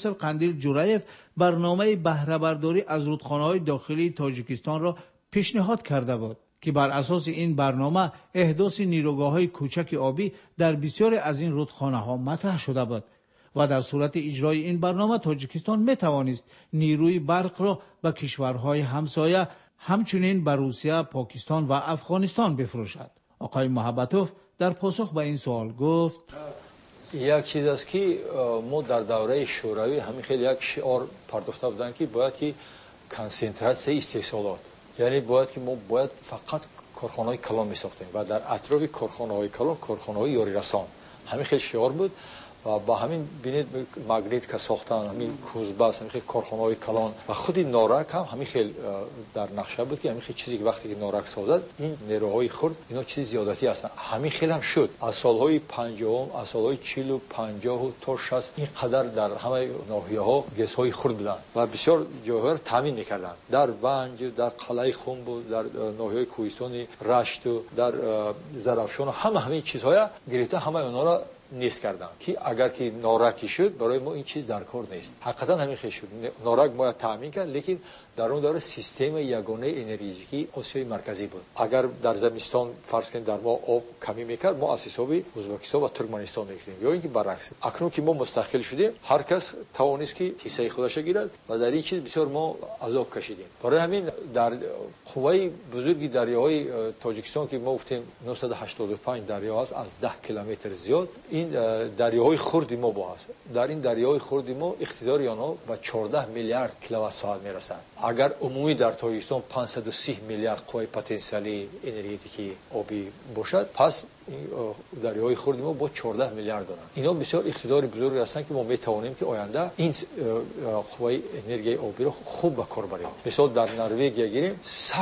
قندیل جورایف برنامه بهره برداری از رودخانه‌های داخلی تاجیکستان را پیشنهاد کرده بود که بر اساس این برنامه احداث نیروگاه‌های کوچک آبی در بسیاری از این رودخانه‌ها مطرح شده بود و در صورت اجرای این برنامه تاجیکستان می‌توانست نیروی برق را به کشورهای همسایه همچنین به روسیه، پاکستان و افغانستان بفروشد. آقای محبتوف در پاسخ به این سوال گفت: یک چیز است که ما در دوره شوروی همین خیلی یک شعار پرداخته بودن که باید که کنسنتراسیون استحصالات، یعنی باید که ما باید فقط کارخانه‌های کلان می‌ساختیم و در اطراف کارخانه‌های کلان کارخانه‌های یاری رسان، همین خیلی شعار بود و با همین بینید ماگنیت که ساختن، همین کوزباس، همین خیلی کارخانه‌های کلان و خود نارک هم همین خیلی در نقشه بود که همین خیلی چیزی که وقتی که نارک سازد این نیروهای خرد اینا چیز زیادتی هستن، همین خیلی هم شد از سالهای 50 از سالهای 40 و 50 تا 60 این قدر در همه ناحیه‌ها گازهای خرد بودن و بسیار جاها تامین می‌کردن، در بنج، در قلعه خم بود، در ناحیه کوهستان رشت و در زرافشان و همین چیزها گرفته همه اونا را نیست کردن که اگر که نارکی شد برای ما این چیز در کار نیست. حقیقتا همین خیلی شد نارک ما تامین کرد، لیکن در اون دوره سیستم یگانه انرژیکی آسیای مرکزی بود. اگر در زمستان فرض کنیم در ما آب کمی میکرد ما از حساب ازبکستان و ترکمنستان میگیریم یا اینکه برعکس. اکنون که ما مستقل شدیم هر کس توانست که حصه خودش گیرد و در این چیز بسیار ما عذاب کشیدیم. برای همین در قوای بزرگی دریاهای تاجیکستان که ما گفتیم 985 دریا است از 10 کیلومتر زیاد، این دریاهای خرد ما با است. در این دریاهای خرد ما اقتدار آنها به 14 میلیارد کیلووات ساعت میرسد. اگر عمومی در تاجیکستان 530 میلیارد قوه پتانسیلی انرژتیکی آبی باشد، پس دریاهای خرد ما با 14 میلیارد دارند. اینا بسیار اقتدار بزرگ هستند که ما میتوانیم که آینده این قوه انرژی آبی را خوب به کار بریم. مثلا در نروژ گیریم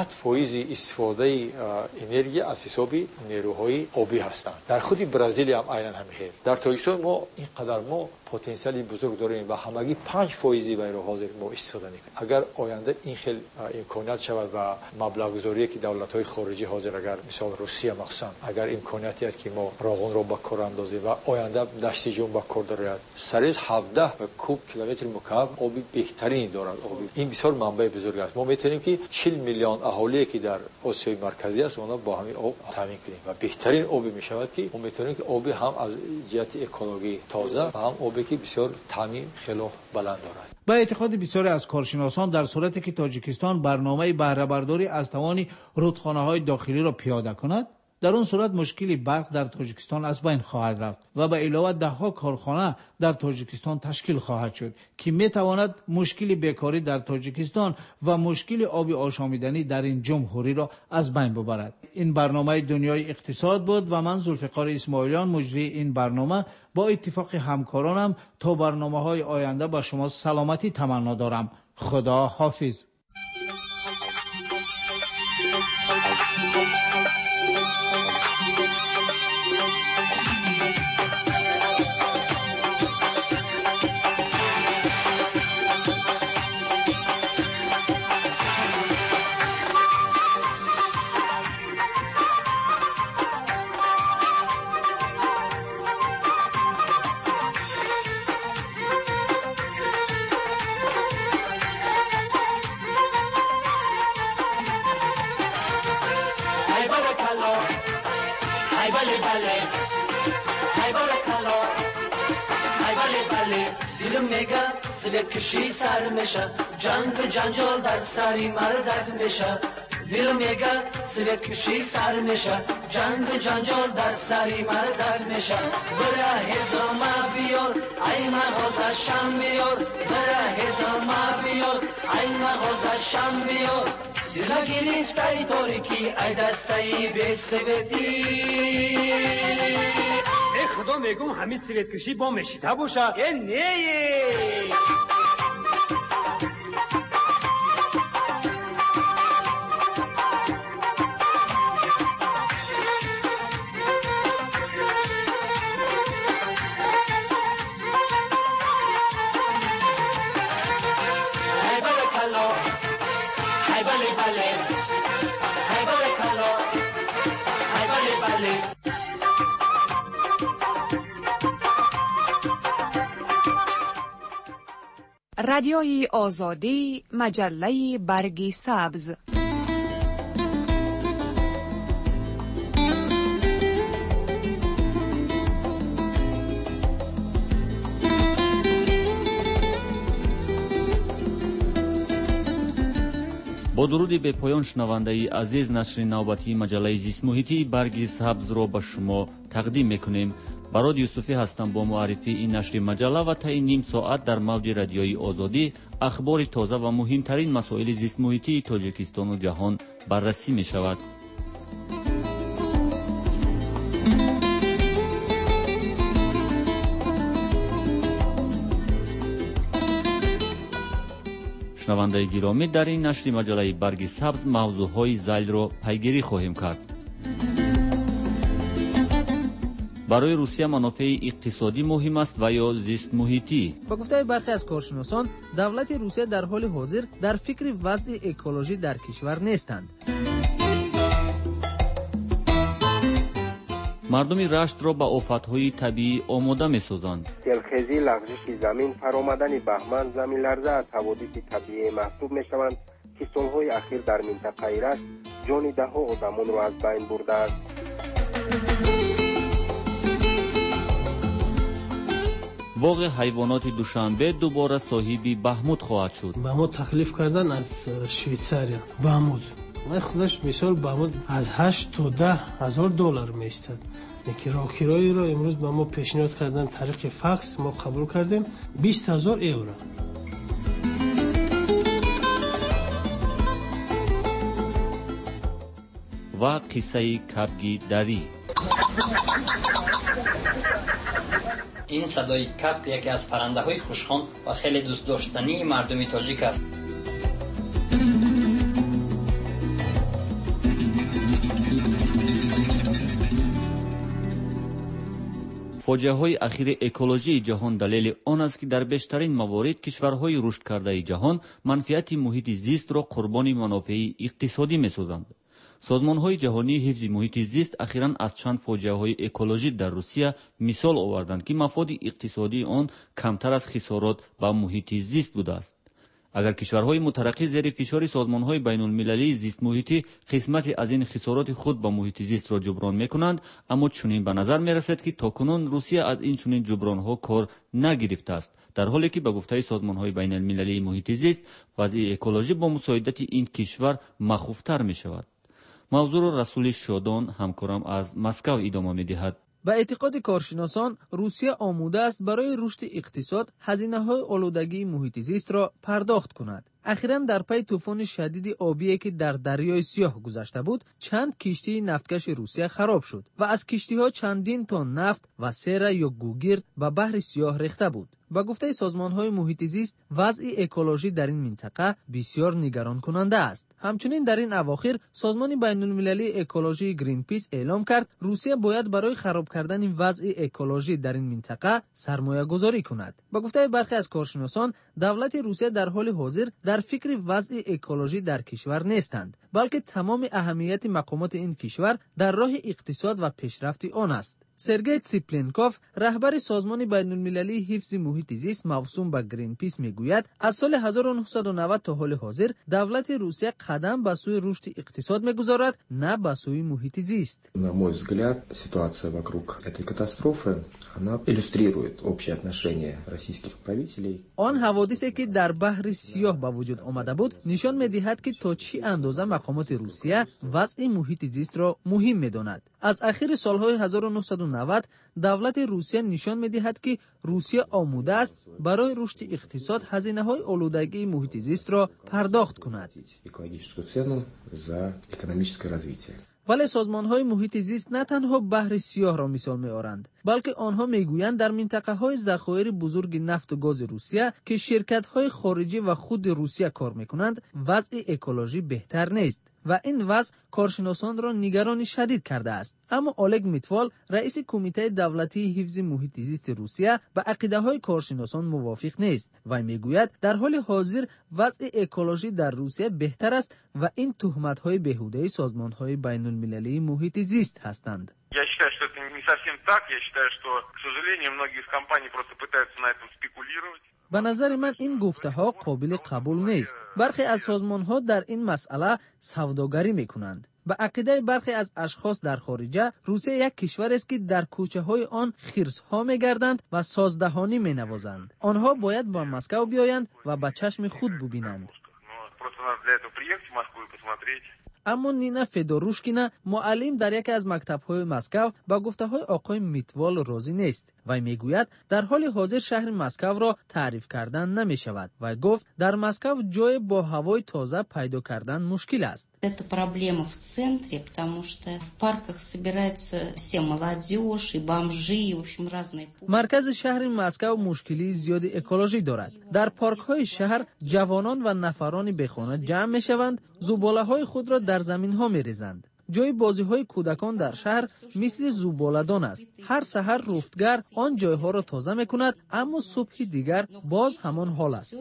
100% استفاده انرژی از حساب نیروهای آبی هستند. در خود برزیل هم عیناً همین. در تاجیکستان ما اینقدر ما پتانسیلی بزرگ داریم و همگی 5% برای حاضر ما استفاده میکنیم. اگر آینده این خیلی امکانات شود و مبلغ گذاری که دولت‌های خارجی حاضر اگر مثلا روسیه مخصوصا اگر امکاناتی است که ما راغون را به کار اندازیم و آینده دشت جون به کار دارد سریع 17 کوب کیلومتر مکعب آب بهترین دارد. این بسیار منبع بزرگ است. ما میتونیم که 40 میلیون اهالی که در آسیای مرکزی است اونا با همین آب تامین کنیم و بهترین آب میشود که ما میتونیم که آب هم از جهت اکولوژی تازه و هم آبی که بسیار تامین خیلی بلند دارد. با اعتقاد بسیاری از کارشناسان در صورتی که تاجیکستان برنامه بهره برداری از توان رودخانه‌های داخلی را پیاده کند، در اون صورت مشکلی برق در تاجیکستان از بین خواهد رفت و به علاوه ده‌ها کارخانه در تاجیکستان تشکیل خواهد شد که میتواند مشکل بیکاری در تاجیکستان و مشکل آب آشامیدنی در این جمهوری را از بین ببرد. این برنامه دنیای اقتصاد بود و من ذوالفقار اسماعیلیان مجری این برنامه با اتفاق همکارانم تا برنامه‌های آینده به شما سلامتی تمنا دارم. خدا حافظ. کشی سر میشه جنگ و جنجال در سری مردک میشه دل میگه سویت کشی سر میشه جنگ و جنجال در سری مردک میشه بره هزامه بیار ای مغازه شم بیار بره هزامه بیار ای مغازه شم بیار دل گرفته ای تاریکی ای دسته ای به سویتی ای خدا میگم همین سویت کشی با مشیده باشه ای نه رادیوی آزادی، مجله برگ سبز. با درودی به پایان شنونده‌ای عزیز، نشر نوبتی مجله زیست محیطی برگ سبز را به شما تقدیم میکنیم. براد یوسفی هستم با معرفی این نشر مجله و تا این نیم ساعت در موج رادیوی آزادی اخبار تازه و مهمترین مسائل زیست محیطی تاجیکستان و جهان بررسی می شود. شنونده گرامی، در این نشر مجله برگ سبز موضوعهای ذیل را پیگیری خواهیم کرد. برای روسیه منافع اقتصادی مهم است و یا زیست محیطی؟ با گفته برخی از کارشناسان، دولت روسیه در حال حاضر در فکر وضع اکولوژی در کشور نیستند. مردم رشت را به آفت‌های طبیعی آماده می‌سازند. سیلخیزی، لغزش زمین، فرآمدن بهمن، زمین لرزه از حوادث طبیعی محسوب می‌شوند که سال‌های اخیر در منطقه رشت جان ده‌ها آدمان را از بین برده است. باغ حیوانات دوشنبه دوباره صاحبی بهمود خواهد شد. بهمود تخلیف کردن از شویتزاریا. بهمود من خودش مثال بهمود از 8 تا 10 هزار دلار میستد. کرایه را امروز به ما پیشنهاد کردن طریق فکس، ما قبول کردیم 20,000 یورو. و قصه کبگی دری. این صدای کبک یکی از پرنده‌های خوشخوان و خیلی دوست داشتنی مردم تاجیک است. فاجعه‌های اخیر اکولوژی جهان دلیل آن است که در بیشترین موارد کشورهای رشد کرده جهان منفعت محیط زیست را قربانی منافع اقتصادی می‌سازند. سازمان‌های جهانی حفظ محیط زیست اخیراً از چند فاجعه‌های اکولوژی در روسیه مثال آوردند که مفاد اقتصادی آن کمتر از خسارات به محیط زیست بوده است. اگر کشورهای مترقی زیر فشار سازمان‌های بین‌المللی زیست محیطی قسمت از این خسارات خود به محیط زیست را جبران می‌کنند، اما چنین به نظر می‌رسد که تاکنون روسیه از این چنین جبران‌ها کار نگرفته است، در حالی که به گفته سازمان‌های بین‌المللی محیط زیست وضع اکولوژی با مساعدت این کشور مخوفتر می‌شود. موضوع را رسول شادان همکارم از مسکو ادامه می‌دهد. به اعتقاد کارشناسان، روسیه آماده است برای رشد اقتصاد هزینه‌های آلودگی محیط زیست را پرداخت کند. اخیراً در پی طوفان شدید آبی که در دریای سیاه گذشته بود، چند کشتی نفتکش روسیه خراب شد و از کشتی‌ها چندین تن نفت و سیره یا گوگرد به بحر سیاه ریخته بود. با گفته سازمان‌های محیط زیست، وضع اکولوژی در این منطقه بسیار نگران کننده است. همچنین در این اواخر سازمان بین‌المللی اکولوژی گرین پیس اعلام کرد روسیه باید برای خراب کردن وضع اکولوژی در این منطقه سرمایه گذاری کند. با گفته برخی از کارشناسان، دولت روسیه در حال حاضر در فکر وضع اکولوژی در کشور نیستند، بلکه تمام اهمیت مقامات این کشور در راه اقتصاد و پیشرفت آن است. سرگئی تسیپلنکوف، رهبر سازمان بین‌المللی حفظ محیط زیست موسوم به گرین پیس میگوید از سال 1990 تا حال حاضر دولت روسیه قدم به سوی رشد اقتصاد میگذارد، نه به سوی محیط زیست. На мой взгляд, ситуация вокруг этой катастрофы, она иллюстрирует общее отношение российских правителей. آن حوادثی که در بحر سیاه به وجود آمده بود نشان می‌دهد که تا چه اندازه مقامات روسیه وضع محیط زیست را مهم می‌داند. از اخر سال‌های 1990 دولت روسیه نشان می‌دهد که روسیه آماده است برای رشد اقتصاد هزینه‌های آلودگی محیط زیست را پرداخت کند. Экологическую цену за экономическое развитие. ولی سازمان‌های محیط زیست نه تنها بحر سیاه را مثال می‌آورند، بلکه آنها میگویند در منطقه‌های ذخایر بزرگ نفت و گاز روسیه که شرکت‌های خارجی و خود روسیه کار می‌کنند، وضع اکولوژی بهتر نیست و این وضع کارشناسان را نگرانی شدید کرده است. اما اولگ میتوال، رئیس کمیته دولتی حفظ محیط زیست روسیه، با عقیده‌های کارشناسان موافق نیست و میگوید در حال حاضر وضع اکولوژی در روسیه بهتر است و این تهمت‌های بیهوده سازمان‌های بین‌المللی محیط زیست هستند. Я считаю, что это не совсем так. Я считаю, что, к сожалению, многие из компаний просто пытаются на этом спекулировать. به نظر من این گفته ها قابل قبول نیست. برخی از سازمان ها در این مسئله سوداگری میکنند. به عقیده برخی از اشخاص در خارجه، روسیه یک کشور است که در کوچه های آن خرس ها میگردند و سازدهانی مینوازند. آنها باید به مسکو بیایند و به چشم خود ببینند. اما نینا فدوروشکینا، معلم در یکی از مکتب‌های مسکو، با گفته‌های آقای میتوال راضی نیست. وی میگوید در حال حاضر شهر مسکو را تعریف کردن نمی‌شود. وی گفت در مسکو جای با هوای تازه پیدا کردن مشکل است. Это проблема в центре, потому что в парках собираются все молодежь и бомжи, и в общем разные. مرکز شهر مسکو مشکلی زیاد اکولوژی دارد. در پارک‌های شهر جوانان و نفران بیخانه جمع می‌شوند، زباله‌های خود را در زمین‌ها می‌ریزند. جای بازی‌های کودکان در شهر مثل زباله‌دان است. هر سحر رفتگر آن جایها را تازه می‌کند، اما صبح دیگر باز همان حال است.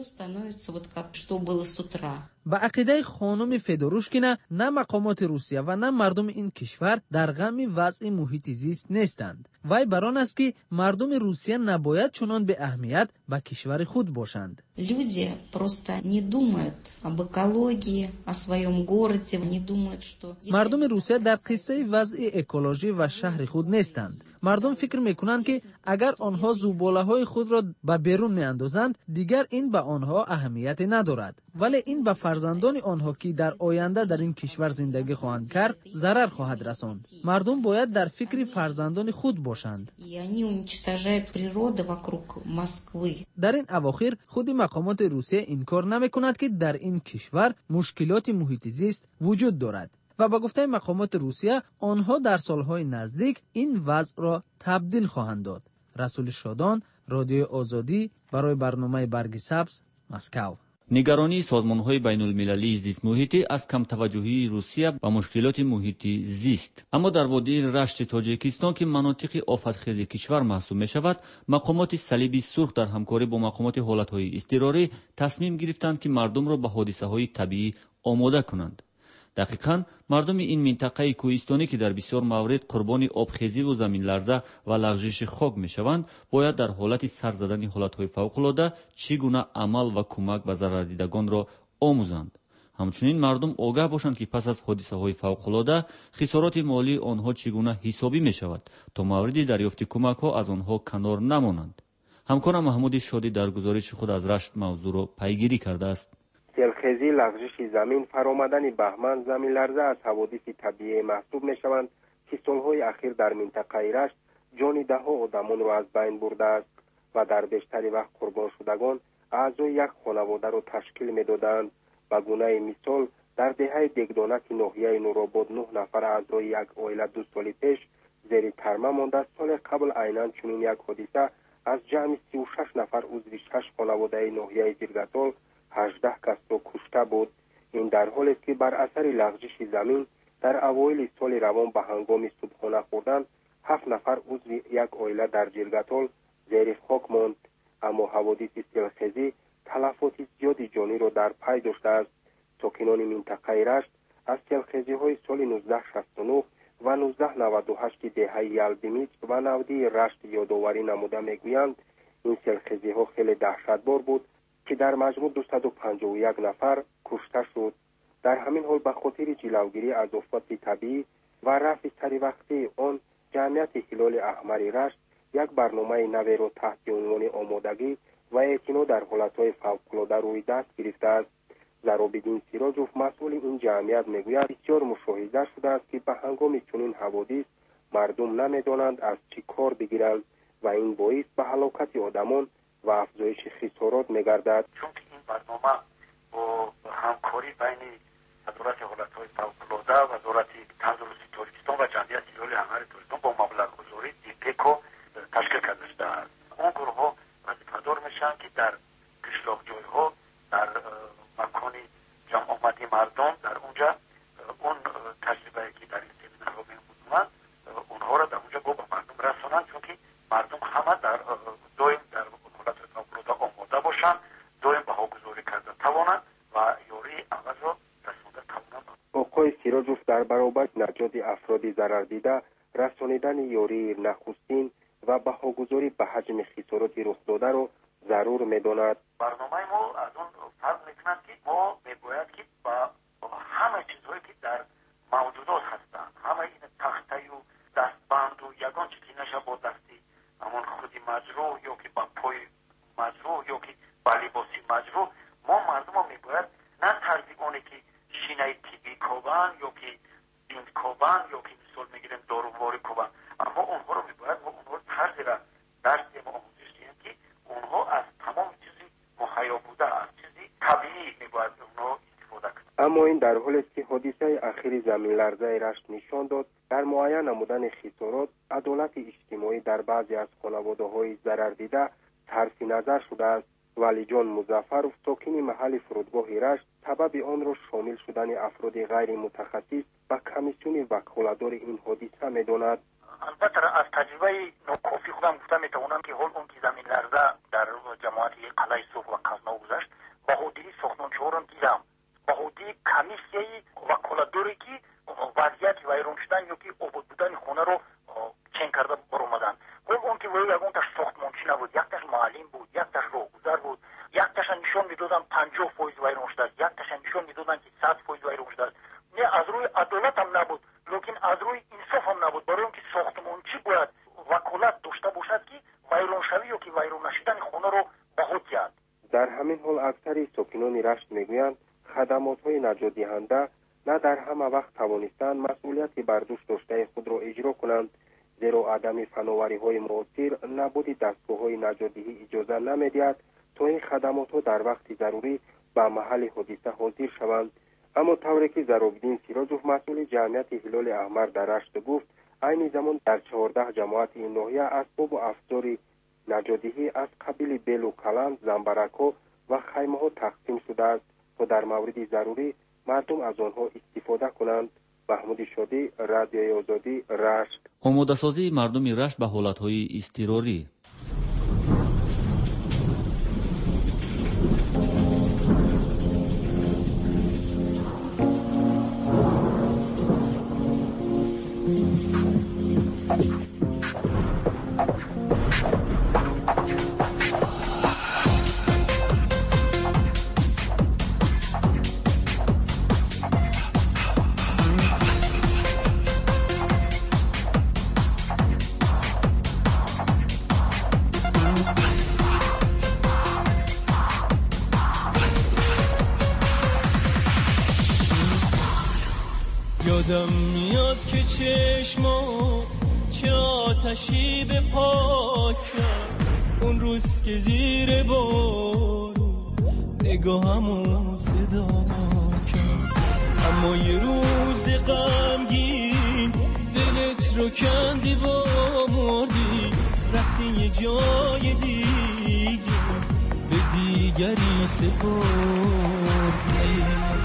به عقیده خانم فدوروشکینا، نه مقامات روسیه و نه مردم این کشور در غم وضع محیط زیست نیستند. وی بران است که مردم روسیه نباید چنان به اهمیت به کشور خود باشند. Люди просто не думают об экологии, о своем городе, не думают, что مردم روسیه در قصه وضع اکولوژی و شهر خود نیستند. مردم فکر میکنند که اگر آنها زباله‌های خود را به بیرون میاندازند دیگر این به آنها اهمیت ندارد، ولی این به فرزندان آنها که در آینده در این کشور زندگی خواهند کرد ضرر خواهد رساند. مردم باید در فکر فرزندان خود باشند. در این اواخر خود مقامات روسیه انکار نمیکند که در این کشور مشکلات محیط زیست وجود دارد و با گفته مقامات روسیه آنها در سالهای نزدیک این وضع را تبدیل خواهند داد. رسول شادان، رادیو آزادی، برای برنامه برگ سبز، مسکو. نگرانی سازمان‌های بین‌المللی زیست محیطی از کم توجهی روسیه به مشکلات محیطی زیست. اما در وادی رشت تاجیکستان که مناطق آفتخیز کشور محسوب می‌شود، مقامات صلیب سرخ در همکاری با مقامات حالت‌های اضطراری تصمیم گرفتند که مردم را به حادثه‌های طبیعی آماده کنند. دقیقاً مردم این منطقه کوهستانی که در بسیار موارد قربانی آبخیزی و زمین لرزه و لغزش خاک میشوند باید در حالت سر زدن حالتهای فوق‌العاده چگونه عمل و کمک به ضرردیدگان را آموزند. همچنین مردم آگاه باشند که پس از حادثه‌های فوق‌العاده خسارات مالی آنها چگونه حسابی میشود تا مورد دریافت کمک‌ها از آنها کنار نمانند. همکارم محمود شادی در گزارش خود از رشت موضوع را پیگیری کرده است. سیلخیزی، لغزش زمین، فرآمدن بهمن، زمین لرزه از حوادث طبیعی محسوب میشوند که سالهای اخیر در منطقه رشت جان ده‌ها آدمان را از بین برده است و در بیشتر وقت قربان شدگان اعضای یک خانواده را تشکیل میدادند. به گونه مثال در دهه دگدانک ناحیه نورآباد 9 نفر اعضای یک عائله 2 سال پیش زیر ترمه مانده. سال قبل عیناً چنین یک حادثه از جمع 36 نفر عضو 6 خانواده ناحیه جرگتال 18 کس را کشته بود. این در حالی است که بر اثر لغزش زمین در اوایل سال روان به هنگام صبحانه خوردن 7 نفر عضو یک عائله در جرگتال زیر خاک ماند. اما حوادث سیلخیزی تلفات زیادی جانی را در پی داشته است. ساکنان منطقه رشت از سیلخیزی‌های سال 1969 و 1998 که دهه یلدیمیچ و نودی رشت یادآوری نموده میگویند این سیلخیزی‌ها خیلی دهشتبار بود که در مجموع 251 نفر کشته شد. در همین حال به خاطر جلوگیری از آفات طبیعی و رفع سریوقتی آن، جمعیت هلال احمر رشت یک برنامه نوی را تحت عنوان آمادگی و اعتنا در حالتهای فوق‌العاده روی دست گرفته است. ضرابالدین سیراجوف مسئول این جمعیت میگوید بسیار مشاهده شده است که به هنگام چنین حوادث مردم نمیدانند از چه کار بگیرند و این باعث به هلاکت آدمان و افزایش خسارات میگردد. چون این برنامه با همکاری بین وزارت حالتهای فوق‌العاده و وزارت تندرستی تاجیکستان و جمعیت هلال احمر تاجیکستان با مبلغ‌گذاری دیپکو تشکیل کرده است. اون گروه‌ها وظیفه‌دار میشن که در قشلاق جای‌ها در مکان جمع آمدی مردم در اونجا اون تجربه که در این سمینارها می‌مونن اونها را در اونجا با مردم رسانند، چون که مردم همه در دائم در حالت فوق‌العاده آماده باشند، دائم بهاگذاری کرده توانند و یاری اول را رسانده توانند. آقای سیراجوف در برابر نجات افراد ضرر دیده، رسانیدن یاری نخستین و بهاگذاری به حجم خسارات رخ داده را зарур медонад. барномаи мо аз он фарқ мекунад ки мо мебояд ки ба ҳама чизҳое ки дар мавҷудот ҳастанд, ҳама ин тахтаю дастбанду ягон чиз ки наша бо дасти ҳамон худи маҷрӯҳ ё ки ба пои маҷрӯҳ ё ки ба либоси маҷрӯҳ, мо мардумо мебояд на тарзи оне ки шинаи тиббӣ кобанд ё ки бинд кобанд ё ки мисол мегирем дорувори кобанд, аммо онҳоро мебояд мо онҳоро тарзера дарсе мо омӯзиш диҳем ки онҳо аз тамоми чизи муҳайё буда, аз чизи табиӣ мебояд онҳо истифода кунанд. аммо ин дар ҳолест ки ҳодисаи ахири заминларзаи Рашт нишон дод дар муайян намудани хисорот адолати иҷтимоӣ дар баъзе аз хонаводаҳои зарардида сарфи назар шудааст. валиҷон музаффаров сокини маҳалли фурудгоҳи Рашт сабаби онро шомил шудани афроди ғайримутахассис ба комиссиони ваколатдори ин ҳодиса медонад. албатта аз таҷрибаи нокофи худам гуфта метавонам ки ҳол он ки заминларза дар ҷамоати қалъаи Сух ва Қазно гузашт, баҳодири сохтмончиҳоро дидам, баҳодири комиссияи ваколатдоре ки вазъияти вайрон шудан ё ки обод будани хонаро чен карда баромаданд. ҳол он ки ягонташ сохтмончӣ набуд, якташ муаллим буд, якташ роҳгузар буд, якташа нишон медоданд 50% вайрон шудааст, якташа нишон медоданд ки 100% вайрон шудааст. не аз рӯи адолат ҳам набуд, лекин аз рӯи инсоф ҳам набуд, барои он ки сохтмончӣ бояд ваколат дошта бошад ки вайроншавӣ ё ки вайрон нашудани хонаро баҳо диҳад. дар ҳамин ҳол аксари сокинони Рашт мегӯянд хадамотҳои наҷотдиҳанда на дар ҳама вақт тавонистанд масъулияти бардӯш доштаи худро иҷро кунанд, зеро адами фановариҳои муосир набуди дастгоҳҳои наҷотдиҳӣ иҷоза намедиҳад то ин хадамотҳо дар вақти зарурӣ ба маҳалли ҳодиса ҳозир шаванд. аммо тавре ки Заробиддин Сироҷов масъули ҷамъияти Ҳилоли Аҳмар дар Рашт гуфт, айни замон дар 14 ҷамоати ин ноҳия асбобу афзори наҷотдиҳӣ аз қабили белу каланд, замбаракҳо ва хаймаҳо тақсим шудааст то дар мавриди зарурӣ мардум аз онҳо истифода кунанд. маҳмуди шодӣ, радиои озодӣ, Рашт. омодасозии мардуми Рашт ба ҳолатҳои изтирорӣ. یادم میاد که چشمات چه آتشی به پا کرد اون روز که زیر بارون نگاهمو صدا کرد، اما یه روز غمگین دلت رو کندی با مردی، رفتی یه جای دیگه به دیگری سپردی.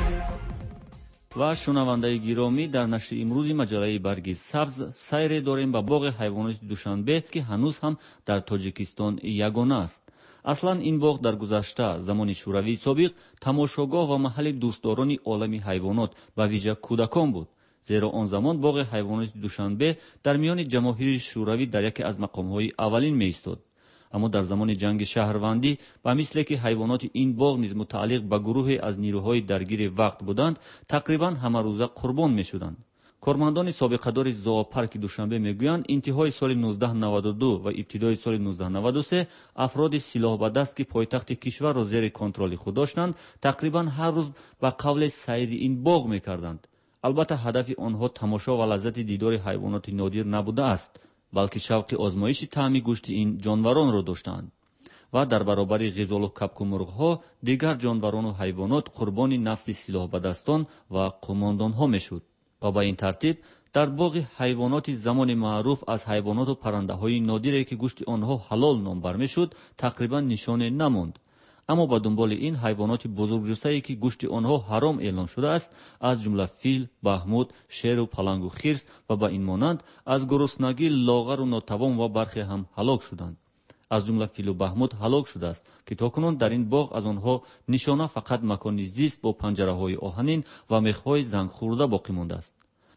و شنونده گرامی، در نشر امروزی مجله برگی سبز سیر داریم به باغ حیوانات دوشنبه که هنوز هم در تاجیکستان یگانه است. اصلا این باغ در گذشته زمان شوروی سابق تماشاگاه و محل دوستداران عالم حیوانات و ویژه کودکان بود، زیرا آن زمان باغ حیوانات دوشنبه در میان جماهیر شوروی در یکی از مقام‌های اولین می‌ایستاد. اما در زمان جنگ شهروندی و مثل که حیوانات این باغ نیز متعلق به گروهی از نیروهای درگیر وقت بودند، تقریبا همه روزه قربان می‌شدند. کارمندان سابقه‌دار زوپارک دوشنبه میگویند انتهای سال 1992 و ابتدای سال 1993 افراد سلاح به دست که پایتخت کشور را زیر کنترل خود داشتند تقریبا هر روز به قول سیر این باغ می‌کردند. البته هدف آنها تماشا و لذت دیدار حیوانات نادر نبوده است، بلکه شوق آزمایش طعم گوشت این جانوران را داشتند و در برابر غزال و کبک و مرغ‌ها دیگر جانوران و حیوانات قربان نفس سلاح به دستان و قماندان‌ها میشد. و با این ترتیب در باغ حیوانات زمان معروف از حیوانات و پرنده‌های نادری که گوشت آنها حلال نام بر میشد تقریبا نشانه نماند. اما با دنبال این حیوانات بزرگجثه‌ای که گوشت آنها حرام اعلام شده است، از جمله فیل، بهمود، شیر و پلنگ و خرس و با این مانند از گرسنگی لاغر و ناتوان و برخی هم هلاک شدند. از جمله فیل و بهمود هلاک شده است که تاکنون در این باغ از آنها نشانه فقط مکانی زیست با پنجره‌های آهنین و میخ‌های زنگ خورده باقی مانده است.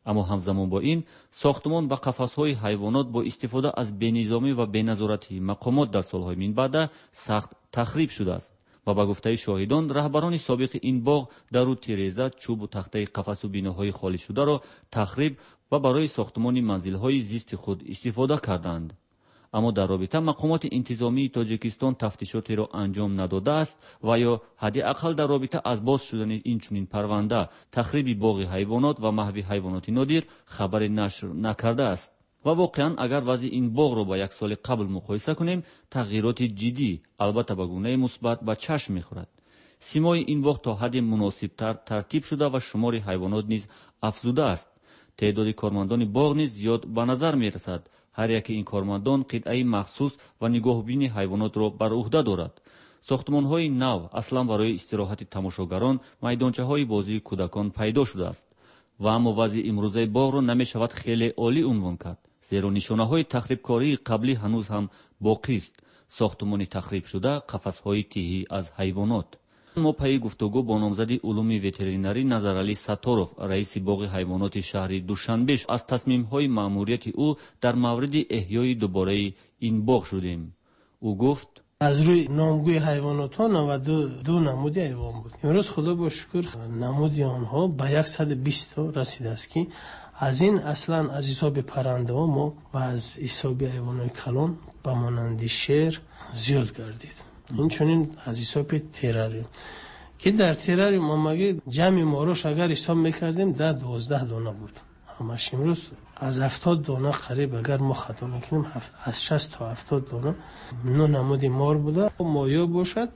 аммо ҳамзамон бо ин сохтмон ва қафасҳои ҳайвонот бо истифода аз бенизомӣ ва беназорати мақомот дар солҳои минбаъда сахт тахриб шудааст ва ба гуфтаи шоҳидон раҳбарони собиқи ин боғ дару тиреза, чӯбу тахтаи қафасу биноҳои холишударо тахриб ва барои сохтмони манзилҳои зисти худ истифода карданд. аммо дар робита мақомоти интизомии тоҷикистон тафтишотеро анҷом надодааст ва ё ҳадди ақал дар робита аз боз шудани инчунин парванда, тахриби боғи ҳайвонот ва маҳви ҳайвоноти нодир хабаре нашр накардааст. ва воқеан агар вазъи ин боғро ба як соли қабл муқоиса кунем, тағйироти ҷиддӣ, албатта ба гунаи мусбат ба чашм мехӯрад. симои ин боғ то ҳадди муносибтар тартиб шуда ва шумори ҳайвонот низ афзудааст. теъдоди кормандони боғ низ зиёд ба назар мерасад. ҳар яки ин кормандон қитъаи махсус ва нигоҳбини ҳайвонотро бар уҳда дорад. сохтмонҳои нав аслан барои истироҳати тамошогарон, майдончаҳои бозии кӯдакон пайдо шудааст. ва аммо вазъи имрӯзаи боғро намешавад хеле олӣ унвон кард, зеро нишонаҳои тахрибкории қаблӣ ҳанӯз ҳам боқист. сохтмони тахрибшуда, қафасҳои тиҳӣ аз ҳайвонот. мо пайи гуфтугӯ бо номзади улуми ветеринарӣ Назаралӣ Саторов, раиси боғи ҳайвоноти шаҳри Душанбе, аз тасмимҳои маъмурияти ӯ дар мавриди эҳёи дубораи ин боғ шудем. ӯ гуфт: аз рӯи номгӯи ҳайвонотҳо 92 намуди ҳайвон буд. имрӯз худо бо шукр намуди онҳо ба 120 расидааст, ки аз ин аслан аз ҳисоби паррандаҳо мо ва аз ҳисоби ҳайвонои калон ба монанди шер зиёд гардид. инчунин аз ҳисоби террариум, ки дар террариум омаги ҷамъи морош агар ҳисоб мекардем 12 дона буд. ҳамаш имрӯз аз 70 дона қариб, агар мо хато накунем, аз 60 то 70 дона намуди мор буда. моё бошад,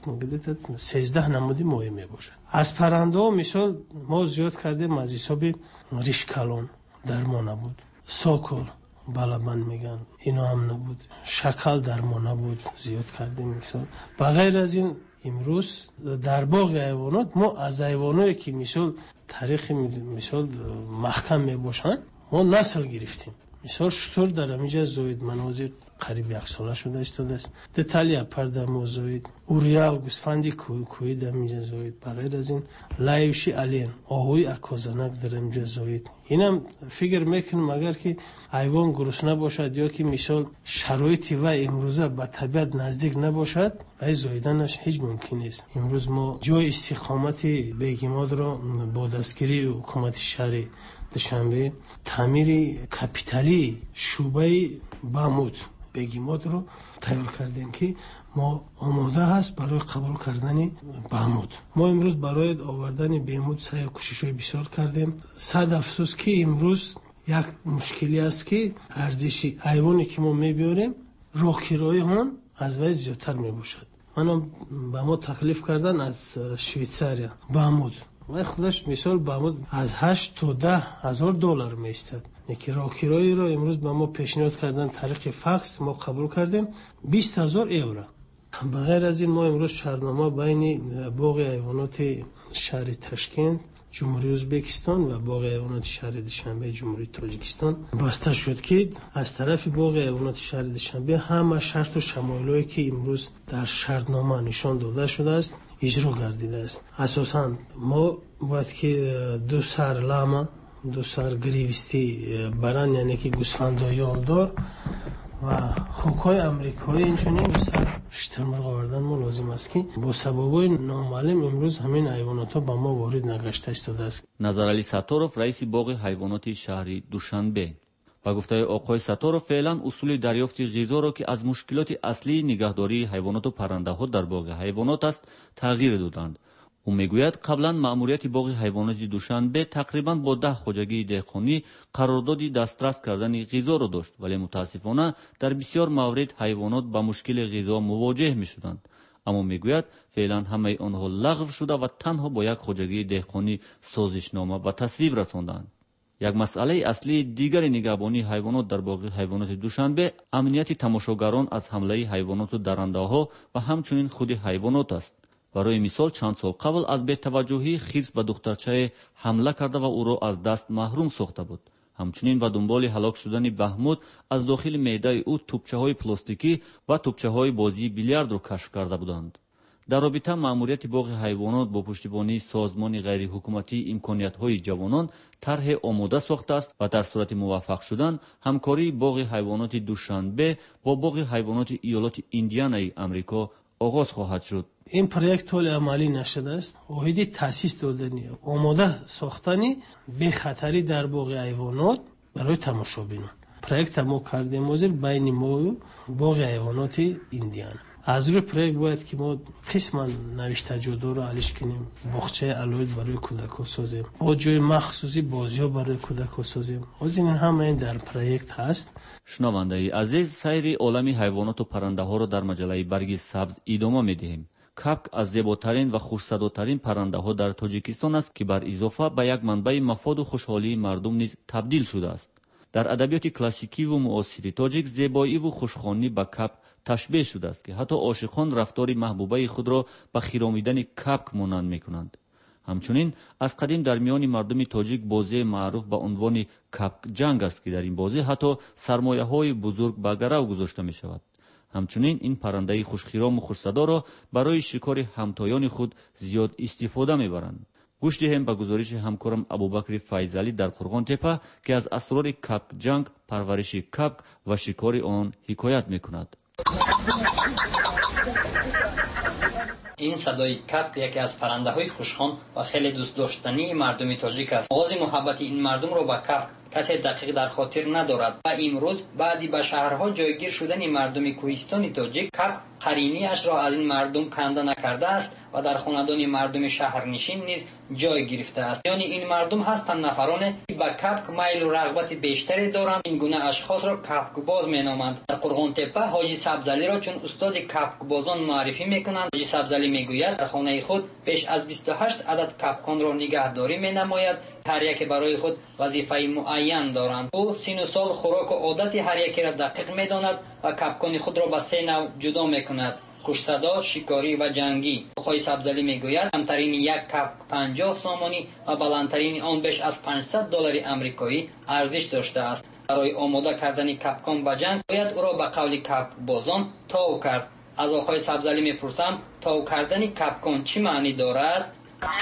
13 намуди моё мебошад. аз паррандаҳо мисол мо зиёд кардем аз ҳисоби ришкалон, дармо набуд. сокол, балабан меган, ино ҳам набуд. шакал дармо набуд, зиёд кардем мисол. ба ғайр аз ин имрӯз дар боғи ҳайвонот мо аз ҳайвоное ки мисол таърихи мисол маҳкам мебошанд, мо насл гирифтем. мисол шутур дар амиҷа зоид манозир қариб 1 сола шуда истодааст. деталия пардамо зоид, уриал гӯсфанди кӯӣ дар амиҷа зоид. ба ғайр аз ин лаевши ален, оҳуи акозанак дар амиҷа зоид. инам фикр мекунем агар ки ҳайвон гурусна бошад ё ки мисол шароити вай имрӯза ба табиат наздик набошад, вай зоиданаш ҳеҷ мумкин нест. имрӯз мо ҷои истиқомати бегемотро бо дастгирии ҳукумати шаҳри Душанбе таъмири капиталии шӯъбаи Баҳмуд бегемотро тайёр кардем, ки мо омода ҳаст барои қабул кардани Баҳмуд. мо имрӯз барои овардани Баҳмуд саъю кӯшишҳои бисёр кардем. сад афсӯс, ки имрӯз як мушкилӣ аст, ки арзиши ҳайвоне ки мо мебиёрем, рокирои он аз вай зиёдтар мебошад. манам ба мо таклиф кардан аз Швейтсария Баҳмуд. вай худаш мисол Баҳмуд аз 8 то 10 ҳазор доллар меистад. яки рокироиро имрӯз ба мо пешниҳод кардан тариқи факс, мо қабул кардем 20,000 евро. ба ғайр аз ин мо имрӯз шаҳрнома байни боғи ҳайвоноти шаҳри Ташкент, ҷумҳурии Ӯзбекистон ва боғи ҳайвоноти шаҳри Душанбе, ҷумҳурии Тоҷикистон баста шуд, ки аз тарафи боғи ҳайвоноти шаҳри Душанбе ҳама шарту шамоилҳое ки имрӯз дар шаҳрнома нишон дода шудааст иҷро гардидааст. асосан мо бояд ки 2 сар лама, 2 сар гривисти баран, яъне ки гӯсфандои ёлдор ва хукҳои амрикоӣ, инчунин 2 сар штирмурғ овардан мо лозим аст, ки бо сабабҳои номаълум имрӯз ҳамин ҳайвонотҳо ба мо ворид нагашта истодааст. Назаралӣ Саторов, раиси боғи ҳайвоноти шаҳри Душанбе. ба гуфтаи оқои Саторов, феълан усули дарёфти ғизоро, ки аз мушкилоти аслии нигаҳдории ҳайвоноту паррандаҳо дар боғи ҳайвонот аст, тағйир доданд. ӯ мегӯяд, қаблан маъмурияти боғи ҳайвоноти Душанбе тақрибан бо 10 хоҷагии деҳқонӣ қарордоди дастрас кардани ғизоро дошт, вале мутаассифона дар бисёр маврид ҳайвонот ба мушкили ғизо мувоҷеҳ мешуданд. аммо мегӯяд, феълан ҳамаи онҳо лағв шуда ва танҳо бо як хоҷагии деҳқонӣ созишнома ба тасвиб расонданд. як масъалаи аслии дигари нигаҳбонии ҳайвонот дар боғи ҳайвоноти Душанбе амнияти тамошогарон аз ҳамлаи ҳайвоноту даррандаҳо ва ҳамчунин худи ҳайвонот аст. барои мисол, чанд сол қабл аз бетаваҷҷӯҳӣ хирс ба духтарчае ҳамла карда ва ӯро аз даст маҳрум сохта буд. ҳамчунин ба дунболи ҳалок шудани Баҳмуд аз дохили меъдаи ӯ тӯбчаҳои пластикӣ ва тӯбчаҳои бозии бильярдро кашф карда буданд. дар робита маъмурияти боғи ҳайвонот бо пуштибонии созмони ғайриҳукуматии имкониятҳои ҷавонон тарҳе омода сохтааст ва дар сурати муваффақ шудан ҳамкории боғи ҳайвоноти душанбе бо боғи ҳайвоноти иёлоти индианаи амрико оғоз хоҳад шуд. این پروژه طول عملی نشده است. واحدی تأسیس دادنی آماده ساختنی به خطری در باغ حیوانات برای تماشابینان. پروژه ما کردیم حاضر بین ما و باغ حیوانات ایندیان. از روی پروژه باید که ما قسما نوشته جدا رو حلش کنیم. باغچه علایق برای کودکان سازیم. با جای مخصوصی بازی‌ها برای کودکان سازیم. از این همه این در پروژه هست. шунавандаи азиз, сайри олами ҳайвоноту паррандаҳоро дар маҷаллаи барги сабз идома медиҳем. капк аз зеботарин ва хушсадотарин паррандаҳо дар тоҷикистон аст ки бар изофа ба як манбаи мафоду хушҳолии мардум низ табдил шудааст. дар адабиёти классикиву муосири тоҷик зебоиву хушхонӣ ба капк ташбеҳ шудааст ки ҳатто ошиқон рафтори маҳбубаи худро ба хиромидани капк монанд мекунанд. ҳамчунин аз қадим дар миёни мардуми тоҷик бозие маъруф ба унвони капкҷанг аст ки дар ин бозӣ ҳатто сармояҳои бузург ба гарав гузошта мешавад. ҳамчунин ин паррандаи хушхирому хушсадоро барои шикори ҳамтоёни худ зиёд истифода мебаранд. гӯш диҳем ба гузориши ҳамкорам абубакри файзалӣ дар қурғонтепа ки аз асрори капкҷанг, парвариши капк ва шикори он ҳикоят мекунад. این صدای کپک یکی از پرنده‌های خوشخوان و خیلی دوست داشتنی مردم تاجیک است. آغاز محبت این مردم را با کپک کسی دقیق در خاطر ندارد و امروز بعدی به شهرها جایگیر شدن مردم کوهستان تاجیک کپک قرینی‌اش را از این مردم کنده نکرده است و در خاندان مردم شهرنشین نیز جای گرفته است. یعنی این مردم هستند نفرانی که به کپک میل و رغبت بیشتری دارند. این گونه اشخاص را کپک باز مینامند. در قرغانتپه حاجی سبزعلی را چون استاد کپک بازان معرفی میکنند. حاجی سبزعلی میگوید در خانه خود بیش از 28 عدد کپکان را نگهداری مینماید. هر یک برای خود وظیفه معین دارند. او سن و سال، خوراک و عادت هر یکی را دقیق میداند و کپکان خود را به 3 نوع جدا میکند: خوشصدا، شکاری و جنگی. آقای سبزعلی میگوید کمترین یک کپک 50 سامانی و بلندترین آن بیش از $500 آمریکایی ارزش داشته است. برای آماده کردن کپکان به جنگ باید او را به قول کپک بازان تاو کرد. از آقای سبزعلی میپرسم تاو کردن کپکان چی معنی دارد؟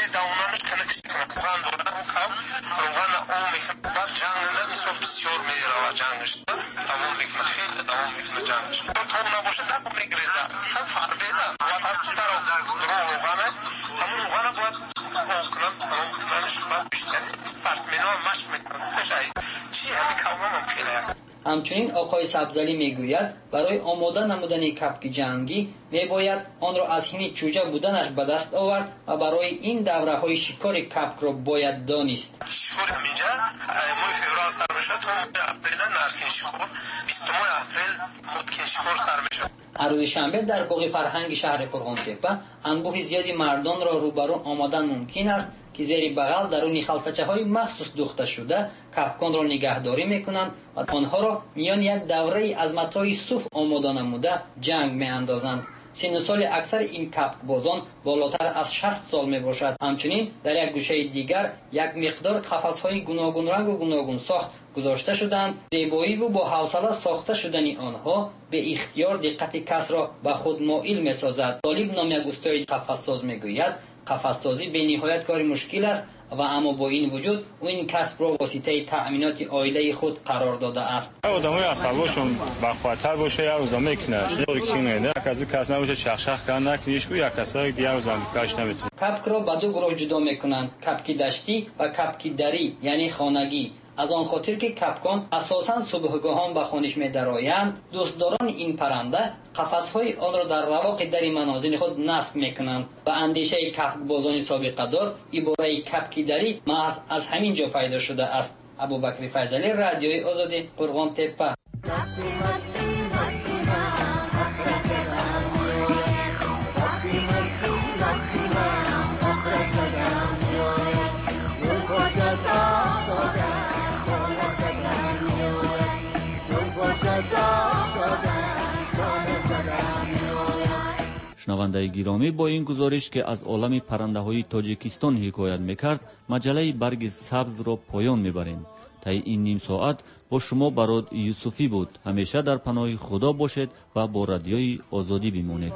همچنین آقای سبزعلی میگوید برای آماده نمودن کپک جنگی میباید آن را از حین چوجه بودنش به دست آورد و برای این دوره های شکار کپک را باید دانست. شکار همینجا ماه فوریه سر میشه تا اپریل نرکن شکار 20 اپریل مدکن شکار سر میشه. روز شنبه در باغ فرهنگ شهر قرغانتپه انبوه زیادی مردان را روبرو آمدن ممکن است که زیر بغل درون خلطچه‌های مخصوص دوخته شده کپکان را نگهداری میکنند و آنها را میان یک دوره از متاع صوف آماده نموده جنگ میاندازند. سن و سال اکثر این کپک بازان بالاتر از 60 سال می باشد. همچنین در یک گوشه دیگر یک مقدار قفس‌های گوناگون رنگ و گوناگون ساخت گذاشته شدند. زیبایی و با حوصله ساخته شدن آنها به اختیار دقت کس را به خود مائل می سازد. طالب نام یک استاد قفس‌ساز میگوید قفس‌سازی به نهایت کار مشکل است و اما با این وجود او این کسب را واسطه تأمینات عائله خود قرار داده است. آدمای عصبانشون بخواتر باشه یا روزا میکنه. نه کسی کس نباشه چخچخ کن نکنیش کو یا کسای دیگر روزا کاش نمیتونه. کپک را به 2 گروه جدا میکنند: کپک دشتی و کپک دری یعنی خانگی. از آن خاطر که کپکان اساساً صبحگاهان به خانش می درآیند، دوستداران این پرنده قفس‌های آن را در رواق در منازل خود نصب میکنند و اندیشه کپک بازان سابقه دار عباره کپک دری محض از همین جا پیدا شده است. ابوبکر فیضلی، رادیوی آزادی، قرغانتپه. шунавандаи гиромӣ, бо ин гузориш ки аз олами паррандаҳои тоҷикистон ҳикоят мекард, маҷаллаи барги сабзро поён мебарем. تا این نیم ساعت با شما براد یوسفی بود. همیشه در پناه خدا باشید و با رادیوی آزادی بمانید.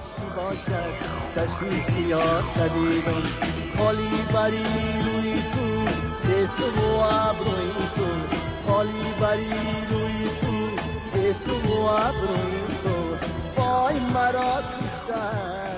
چشمی سیاه ندیدم خالی بری روی تو دست و ابروی تو خالی بری روی تو دست و ابروی تو وای مرا کشتن